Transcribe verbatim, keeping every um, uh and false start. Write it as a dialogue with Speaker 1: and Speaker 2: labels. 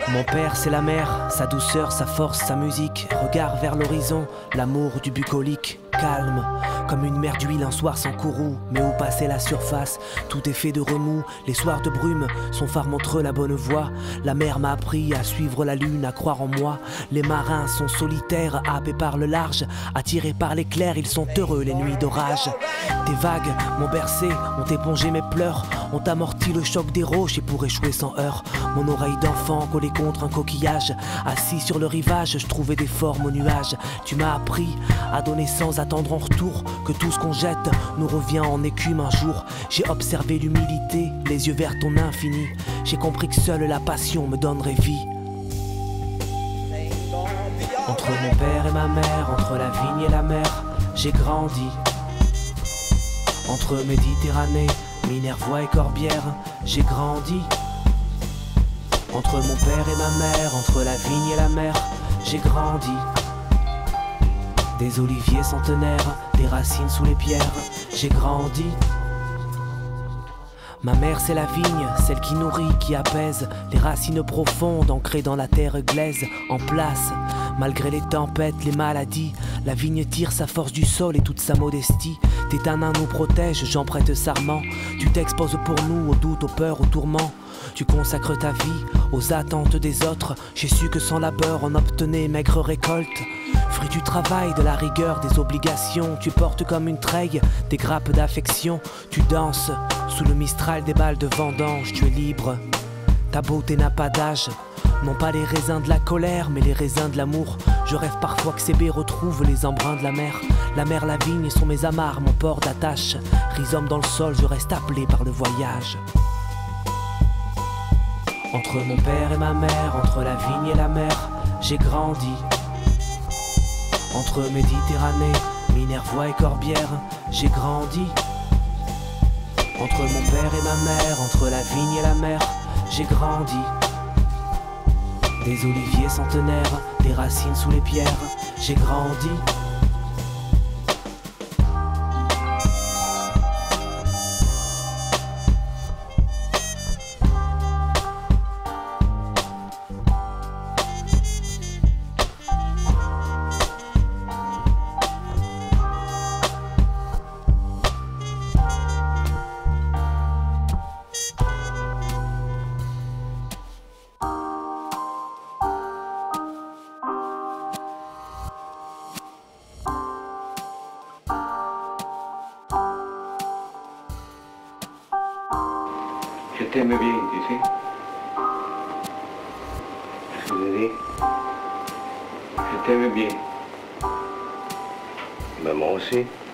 Speaker 1: Mon père c'est la mer, sa douceur, sa force, sa musique. Regard vers l'horizon, l'amour du bucolique. Calme, comme une mer d'huile un soir sans courroux. Mais où passer la surface, tout est fait de remous. Les soirs de brume, son phare montre la bonne voie. La mer m'a appris à suivre la lune, à croire en moi. Les marins sont solitaires, happés par le large. Attirés par l'éclair, ils sont heureux les nuits d'orage. Tes vagues m'ont bercé, ont épongé mes pleurs, ont amorti le choc des roches et pour échouer sans heurts. Mon oreille d'enfant collée contre un coquillage. Assis sur le rivage, je trouvais des formes aux nuages. Tu m'as appris à donner sans attendre en retour que tout ce qu'on jette nous revient en écume un jour. J'ai observé l'humilité, les yeux vers ton infini. J'ai compris que seule la passion me donnerait vie. Entre mon père et ma mère, entre la vigne et la mer, j'ai grandi. Entre Méditerranée, Minervois et Corbière, j'ai grandi. Entre mon père et ma mère, entre la vigne et la mer, j'ai grandi. Des oliviers centenaires, des racines sous les pierres, j'ai grandi. Ma mère c'est la vigne, celle qui nourrit, qui apaise. Les racines profondes ancrées dans la terre glaise, en place. Malgré les tempêtes, les maladies, la vigne tire sa force du sol et toute sa modestie. Tes tanins nous protègent, j'en prête serment. Tu t'exposes pour nous aux doutes, aux peurs, aux tourments. Tu consacres ta vie aux attentes des autres. J'ai su que sans labeur on obtenait maigre récolte. Fruit du travail, de la rigueur, des obligations. Tu portes comme une treille des grappes d'affection. Tu danses sous le mistral des balles de vendange. Tu es libre, ta beauté n'a pas d'âge. Non pas les raisins de la colère, mais les raisins de l'amour. Je rêve parfois que ces baies retrouvent les embruns de la mer. La mer, la vigne sont mes amarres, mon port d'attache. Rhizome dans le sol, je reste appelé par le voyage. Entre mon père et ma mère, entre la vigne et la mer, j'ai grandi. Entre Méditerranée, Minervois et Corbière, j'ai grandi. Entre mon père et ma mère, entre la vigne et la mer, j'ai grandi. Des oliviers centenaires, des racines sous les pierres, j'ai grandi.
Speaker 2: Je t'aime bien, tu sais. Je vous ai dit, je t'aime bien. Mais moi aussi.